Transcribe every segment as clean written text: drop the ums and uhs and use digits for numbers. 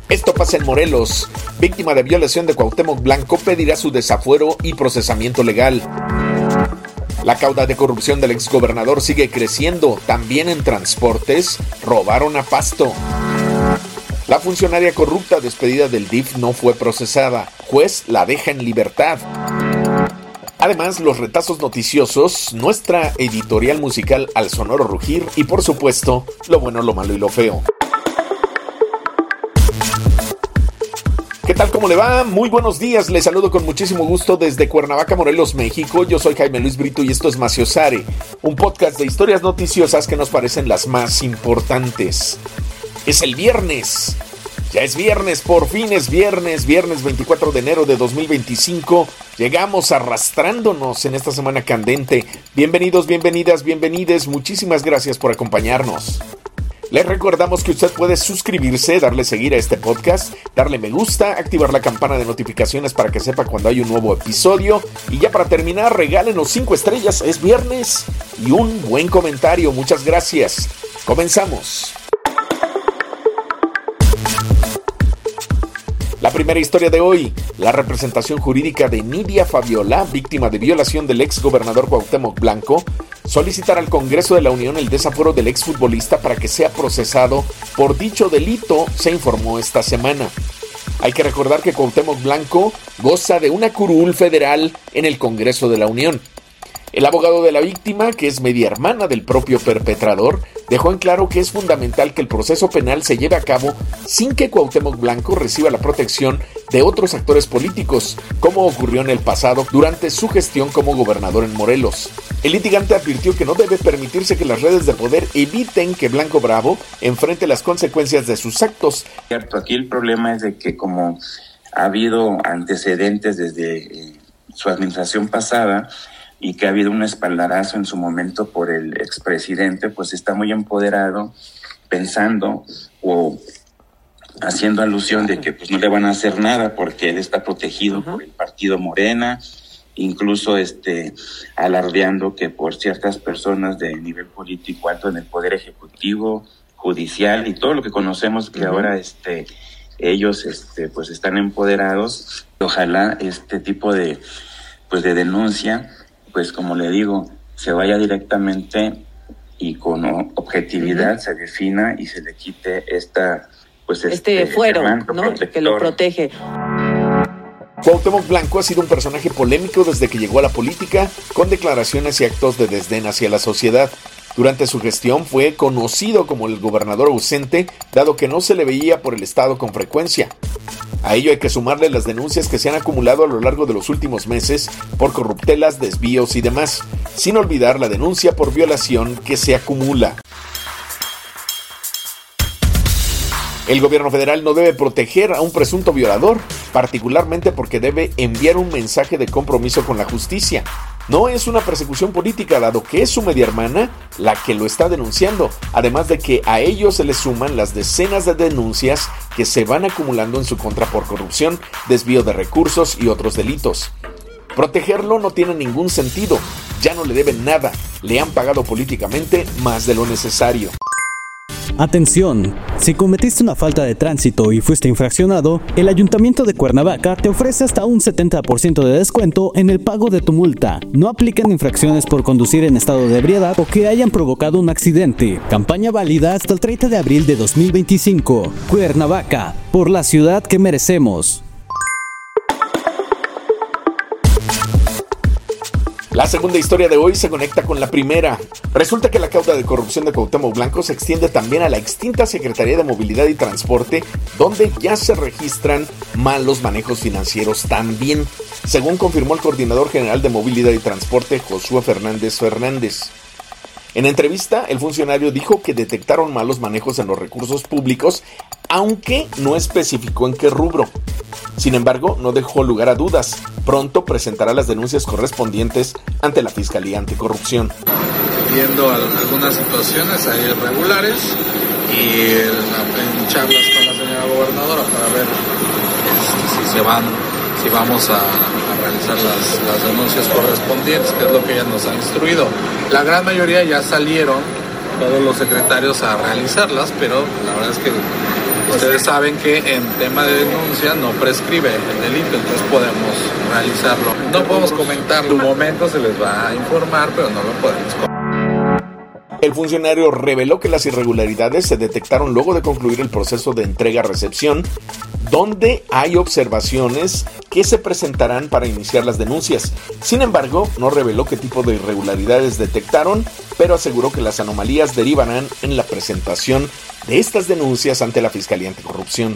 Esto pasa en Morelos. Víctima de violación de Cuauhtémoc Blanco pedirá su desafuero y procesamiento legal. La cauda de corrupción del exgobernador sigue creciendo. También en transportes robaron a Pasto. La funcionaria corrupta despedida del DIF no fue procesada. Juez la deja en libertad. Además, los retazos noticiosos, nuestra editorial musical Al Sonoro Rugir y, por supuesto, lo bueno, lo malo y lo feo. ¿Qué tal? ¿Cómo le va? Muy buenos días. Les saludo con muchísimo gusto desde Cuernavaca, Morelos, México. Yo soy Jaime Luis Brito y esto es Maciosare, un podcast de historias noticiosas que nos parecen las más importantes. Es el viernes. Ya es viernes, por fin es viernes 24 de enero de 2025. Llegamos arrastrándonos en esta semana candente. Bienvenidos, bienvenidas, bienvenides. Muchísimas gracias por acompañarnos. Les recordamos que usted puede suscribirse, darle seguir a este podcast, darle me gusta, activar la campana de notificaciones para que sepa cuando hay un nuevo episodio. Y ya para terminar, regálenos 5 estrellas, es viernes, y un buen comentario. Muchas gracias. Comenzamos. La primera historia de hoy, la representación jurídica de Nidia Fabiola, víctima de violación del exgobernador Cuauhtémoc Blanco, solicitará al Congreso de la Unión el desafuero del exfutbolista para que sea procesado por dicho delito, se informó esta semana. Hay que recordar que Cuauhtémoc Blanco goza de una curul federal en el Congreso de la Unión. El abogado de la víctima, que es media hermana del propio perpetrador, dejó en claro que es fundamental que el proceso penal se lleve a cabo sin que Cuauhtémoc Blanco reciba la protección de otros actores políticos, como ocurrió en el pasado durante su gestión como gobernador en Morelos. El litigante advirtió que no debe permitirse que las redes de poder eviten que Blanco Bravo enfrente las consecuencias de sus actos. Cierto, aquí el problema es de que como ha habido antecedentes desde su administración pasada, y que ha habido un espaldarazo en su momento por el expresidente, pues está muy empoderado, pensando o haciendo alusión de que pues no le van a hacer nada porque él está protegido por el partido Morena, incluso alardeando que por ciertas personas de nivel político alto en el Poder Ejecutivo, Judicial y todo lo que conocemos que ahora ellos pues están empoderados. Ojalá este tipo de denuncia, pues como le digo, se vaya directamente y con objetividad se defina y se le quite este fuero, ¿no?, que lo protege. Cuauhtémoc Blanco ha sido un personaje polémico desde que llegó a la política, con declaraciones y actos de desdén hacia la sociedad. Durante su gestión fue conocido como el gobernador ausente, dado que no se le veía por el estado con frecuencia. A ello hay que sumarle las denuncias que se han acumulado a lo largo de los últimos meses por corruptelas, desvíos y demás, sin olvidar la denuncia por violación que se acumula. El gobierno federal no debe proteger a un presunto violador, particularmente porque debe enviar un mensaje de compromiso con la justicia. No es una persecución política, dado que es su media hermana la que lo está denunciando, además de que a ello se le suman las decenas de denuncias que se van acumulando en su contra por corrupción, desvío de recursos y otros delitos. Protegerlo no tiene ningún sentido, ya no le deben nada, le han pagado políticamente más de lo necesario. Atención, si cometiste una falta de tránsito y fuiste infraccionado, el Ayuntamiento de Cuernavaca te ofrece hasta un 70% de descuento en el pago de tu multa. No aplican infracciones por conducir en estado de ebriedad o que hayan provocado un accidente. Campaña válida hasta el 30 de abril de 2025. Cuernavaca, por la ciudad que merecemos. La segunda historia de hoy se conecta con la primera. Resulta que la causa de corrupción de Cuauhtémoc Blanco se extiende también a la extinta Secretaría de Movilidad y Transporte, donde ya se registran malos manejos financieros también, según confirmó el coordinador general de Movilidad y Transporte, Josué Fernández. En entrevista, el funcionario dijo que detectaron malos manejos en los recursos públicos, aunque no especificó en qué rubro. Sin embargo, no dejó lugar a dudas. Pronto presentará las denuncias correspondientes ante la Fiscalía Anticorrupción. Viendo algunas situaciones ahí irregulares y en charlas con la señora gobernadora para ver si vamos a realizar las denuncias correspondientes, que es lo que ella nos ha instruido. La gran mayoría ya salieron todos los secretarios a realizarlas, pero la verdad es que Ustedes saben que en tema de denuncia no prescribe el delito, entonces podemos realizarlo. No podemos comentarlo, en un momento se les va a informar, pero no lo podemos comentar. El funcionario reveló que las irregularidades se detectaron luego de concluir el proceso de entrega-recepción, donde hay observaciones que se presentarán para iniciar las denuncias. Sin embargo, no reveló qué tipo de irregularidades detectaron, pero aseguró que las anomalías derivarán en la presentación de estas denuncias ante la Fiscalía Anticorrupción.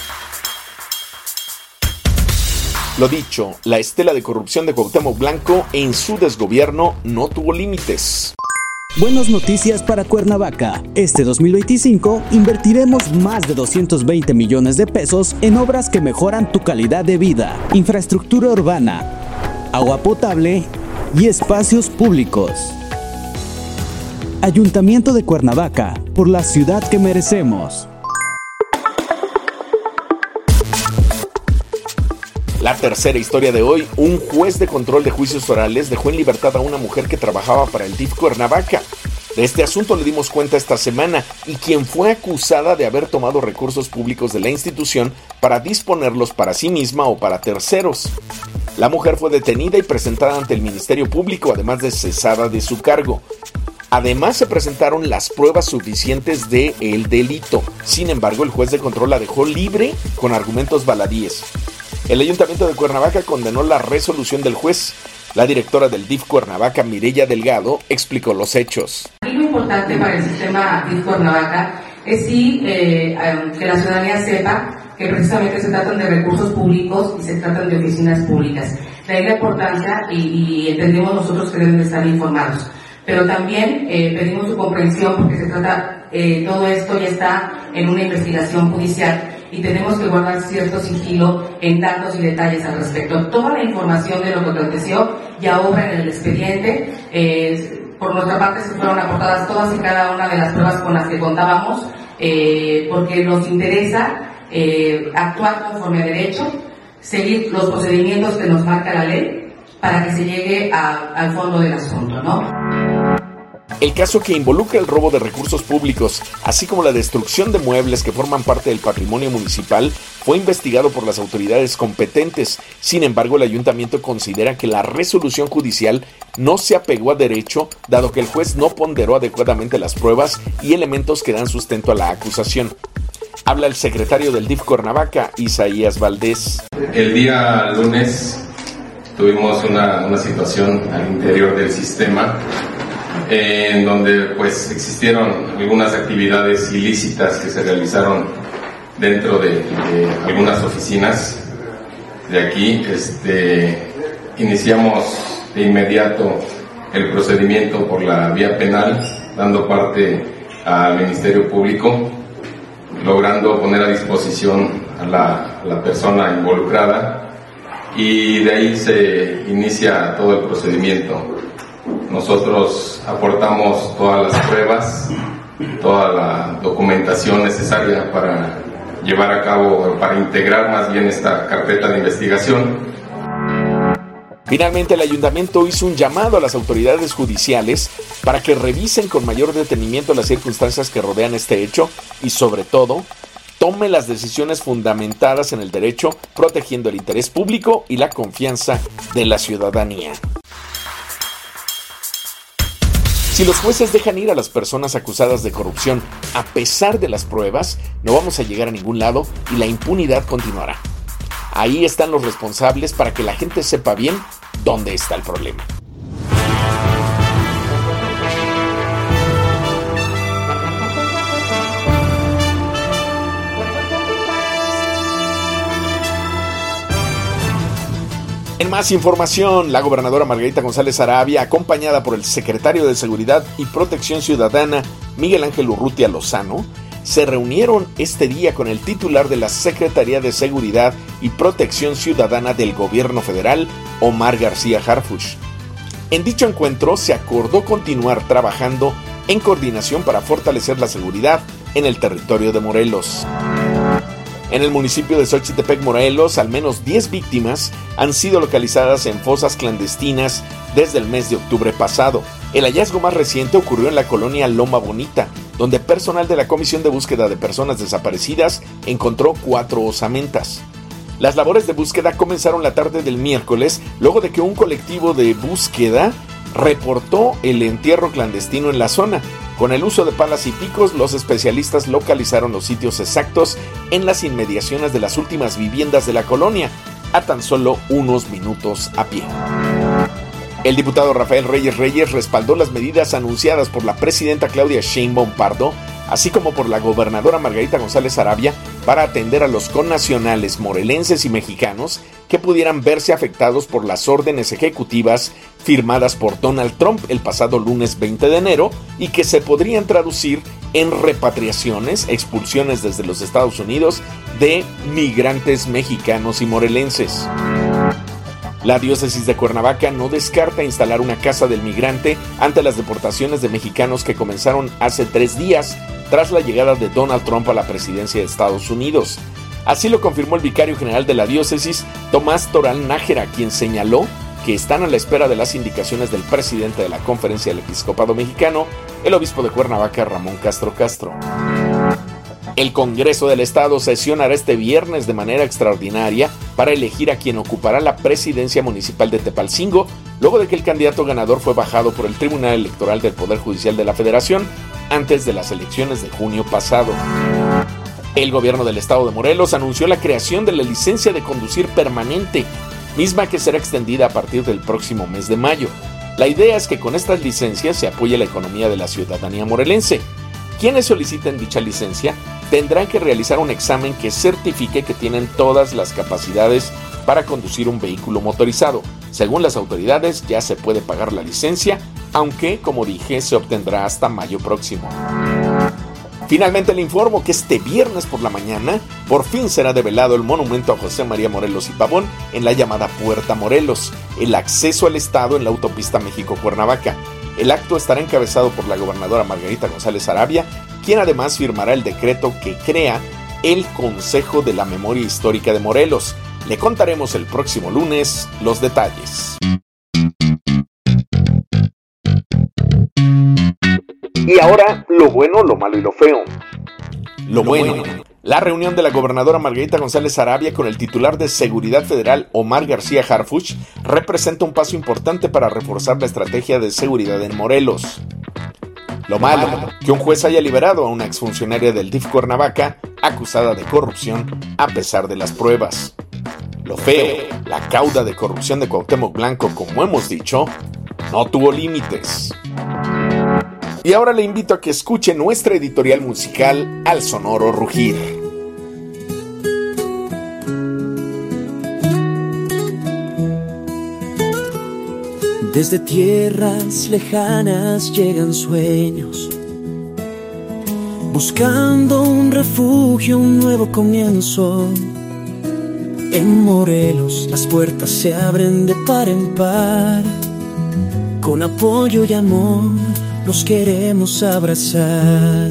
Lo dicho, la estela de corrupción de Cuauhtémoc Blanco en su desgobierno no tuvo límites. Buenas noticias para Cuernavaca. Este 2025 invertiremos más de 220 millones de pesos en obras que mejoran tu calidad de vida, infraestructura urbana, agua potable y espacios públicos. Ayuntamiento de Cuernavaca, por la ciudad que merecemos. La tercera historia de hoy, un juez de control de juicios orales dejó en libertad a una mujer que trabajaba para el DIF Cuernavaca. De este asunto le dimos cuenta esta semana y quien fue acusada de haber tomado recursos públicos de la institución para disponerlos para sí misma o para terceros. La mujer fue detenida y presentada ante el Ministerio Público, además de cesada de su cargo. Además se presentaron las pruebas suficientes del delito. Sin embargo, el juez de control la dejó libre con argumentos baladíes. El Ayuntamiento de Cuernavaca condenó la resolución del juez. La directora del DIF Cuernavaca, Mireya Delgado, explicó los hechos. Aquí lo importante para el sistema DIF Cuernavaca es que la ciudadanía sepa que precisamente se tratan de recursos públicos y se tratan de oficinas públicas. De ahí la importancia y entendemos nosotros que deben de estar informados. Pero también pedimos su comprensión porque se trata, todo esto ya está en una investigación judicial y tenemos que guardar cierto sigilo en datos y detalles al respecto. Toda la información de lo que aconteció ya obra en el expediente. Por nuestra parte se fueron aportadas todas y cada una de las pruebas con las que contábamos, porque nos interesa actuar conforme a derecho, seguir los procedimientos que nos marca la ley para que se llegue al fondo del asunto, ¿no? El caso que involucra el robo de recursos públicos, así como la destrucción de muebles que forman parte del patrimonio municipal, fue investigado por las autoridades competentes. Sin embargo, el ayuntamiento considera que la resolución judicial no se apegó a derecho, dado que el juez no ponderó adecuadamente las pruebas y elementos que dan sustento a la acusación. Habla el secretario del DIF Cuernavaca, Isaías Valdés. El día lunes tuvimos una situación al interior del sistema en donde pues existieron algunas actividades ilícitas que se realizaron dentro de algunas oficinas de aquí. Iniciamos de inmediato el procedimiento por la vía penal, dando parte al Ministerio Público, logrando poner a disposición a la persona involucrada, y de ahí se inicia todo el procedimiento. Nosotros aportamos todas las pruebas, toda la documentación necesaria para llevar a cabo, para integrar más bien esta carpeta de investigación. Finalmente, el ayuntamiento hizo un llamado a las autoridades judiciales para que revisen con mayor detenimiento las circunstancias que rodean este hecho y, sobre todo, tome las decisiones fundamentadas en el derecho, protegiendo el interés público y la confianza de la ciudadanía. Si los jueces dejan ir a las personas acusadas de corrupción a pesar de las pruebas, no vamos a llegar a ningún lado y la impunidad continuará. Ahí están los responsables para que la gente sepa bien dónde está el problema. En más información, la gobernadora Margarita González Arabia, acompañada por el secretario de Seguridad y Protección Ciudadana, Miguel Ángel Urrutia Lozano, se reunieron este día con el titular de la Secretaría de Seguridad y Protección Ciudadana del Gobierno Federal, Omar García Harfuch. En dicho encuentro se acordó continuar trabajando en coordinación para fortalecer la seguridad en el territorio de Morelos. En el municipio de Xochitepec, Morelos, al menos 10 víctimas han sido localizadas en fosas clandestinas desde el mes de octubre pasado. El hallazgo más reciente ocurrió en la colonia Loma Bonita, donde personal de la Comisión de Búsqueda de Personas Desaparecidas encontró 4 osamentas. Las labores de búsqueda comenzaron la tarde del miércoles, luego de que un colectivo de búsqueda reportó el entierro clandestino en la zona. Con el uso de palas y picos, los especialistas localizaron los sitios exactos en las inmediaciones de las últimas viviendas de la colonia, a tan solo unos minutos a pie. El diputado Rafael Reyes respaldó las medidas anunciadas por la presidenta Claudia Sheinbaum Pardo, así como por la gobernadora Margarita González Arabia, para atender a los connacionales morelenses y mexicanos que pudieran verse afectados por las órdenes ejecutivas firmadas por Donald Trump el pasado lunes 20 de enero y que se podrían traducir en repatriaciones, expulsiones desde los Estados Unidos de migrantes mexicanos y morelenses. La diócesis de Cuernavaca no descarta instalar una casa del migrante ante las deportaciones de mexicanos que comenzaron hace 3 días tras la llegada de Donald Trump a la presidencia de Estados Unidos. Así lo confirmó el vicario general de la diócesis, Tomás Toral Nájera, quien señaló que están a la espera de las indicaciones del presidente de la Conferencia del Episcopado Mexicano, el obispo de Cuernavaca, Ramón Castro Castro. El Congreso del Estado sesionará este viernes de manera extraordinaria para elegir a quien ocupará la presidencia municipal de Tepalcingo, luego de que el candidato ganador fue bajado por el Tribunal Electoral del Poder Judicial de la Federación antes de las elecciones de junio pasado. El gobierno del estado de Morelos anunció la creación de la licencia de conducir permanente, misma que será extendida a partir del próximo mes de mayo. La idea es que con estas licencias se apoye la economía de la ciudadanía morelense. Quienes soliciten dicha licencia tendrán que realizar un examen que certifique que tienen todas las capacidades para conducir un vehículo motorizado. Según las autoridades, ya se puede pagar la licencia, aunque, como dije, se obtendrá hasta mayo próximo. Finalmente le informo que este viernes por la mañana por fin será develado el monumento a José María Morelos y Pavón en la llamada Puerta Morelos, el acceso al estado en la autopista México-Cuernavaca. El acto estará encabezado por la gobernadora Margarita González Arabia, quien además firmará el decreto que crea el Consejo de la Memoria Histórica de Morelos. Le contaremos el próximo lunes los detalles. Y ahora, lo bueno, lo malo y lo feo. Lo bueno. La reunión de la gobernadora Margarita González Arabia con el titular de Seguridad Federal, Omar García Harfuch, representa un paso importante para reforzar la estrategia de seguridad en Morelos. Lo malo, que un juez haya liberado a una exfuncionaria del DIF Cuernavaca acusada de corrupción a pesar de las pruebas. Lo feo, la cauda de corrupción de Cuauhtémoc Blanco, como hemos dicho, no tuvo límites. Y ahora le invito a que escuche nuestra editorial musical Al Sonoro Rugir. Desde tierras lejanas llegan sueños, buscando un refugio, un nuevo comienzo. En Morelos las puertas se abren de par en par, con apoyo y amor los queremos abrazar.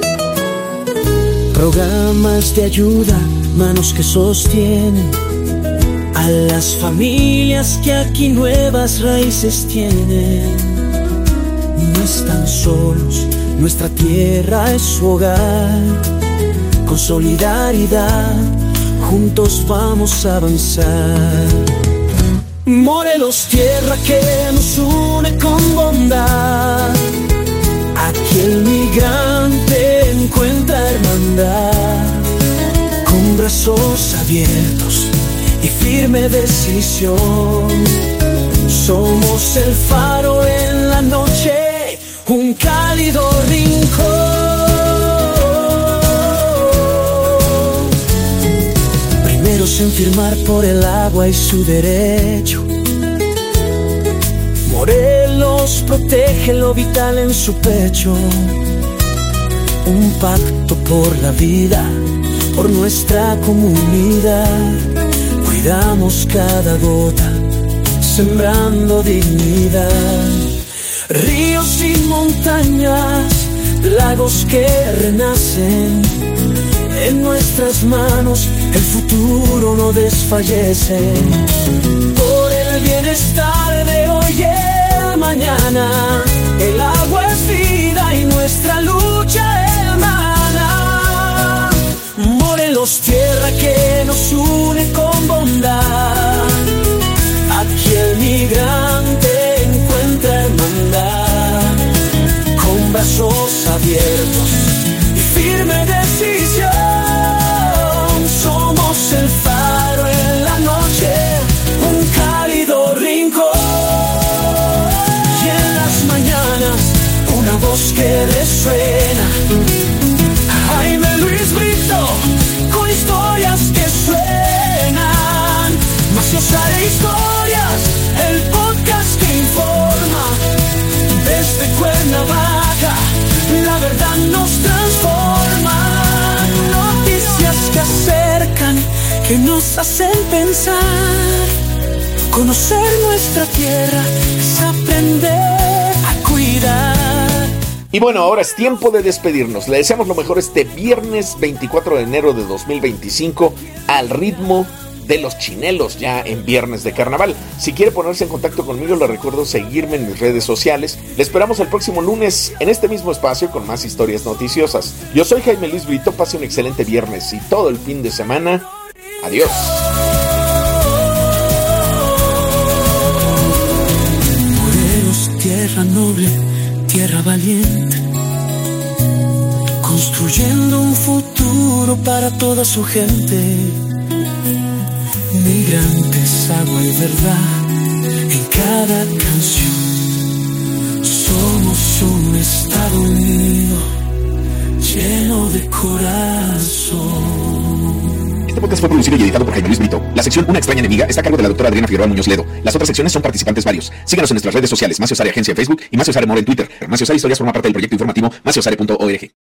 Programas de ayuda, manos que sostienen a las familias que aquí nuevas raíces tienen. No están solos, nuestra tierra es su hogar. Con solidaridad, juntos vamos a avanzar. Morelos, tierra que nos une con bondad. Aquí el migrante encuentra hermandad. Con brazos abiertos y firme decisión, somos el faro en la noche, un cálido rincón. Primeros en firmar por el agua y su derecho. Morelos protege lo vital en su pecho. Un pacto por la vida, por nuestra comunidad. Cuidamos cada gota, sembrando dignidad. Ríos y montañas, lagos que renacen. En nuestras manos el futuro no desfallece. Por el bienestar de hoy y el mañana, el agua es vida y nuestra lucha abiertos y firme decisión. Somos el faro en la noche, un cálido rincón. Y en las mañanas una voz que resuena. Jaime Luis Brito, con historias que suenan. Macios Are Historias, el podcast que informa. Desde Cuernavaca, la verdad nos transforma. Noticias que acercan, que nos hacen pensar. Conocer nuestra tierra es aprender a cuidar. Y bueno, ahora es tiempo de despedirnos. Le deseamos lo mejor este viernes 24 de enero de 2025 al ritmo de los chinelos, ya en viernes de carnaval. Si quiere ponerse en contacto conmigo, le recuerdo seguirme en mis redes sociales. Le esperamos el próximo lunes en este mismo espacio con más historias noticiosas. Yo soy Jaime Luis Brito, pase un excelente viernes y todo el fin de semana. Adiós. Morelos, tierra noble, tierra valiente, construyendo un futuro para toda su gente. Migrantes, agua y verdad en cada canción. Somos un Estado unido, lleno de corazón. Este podcast fue producido y editado por Jaime Luis Brito. La sección Una extraña enemiga está a cargo de la doctora Adriana Figueroa Muñoz Ledo. Las otras secciones son participantes varios. Síganos en nuestras redes sociales, Macios Are Agencia en Facebook y Macios Are More en Twitter. Macios Are Historias forma parte del proyecto informativo maciosare.org.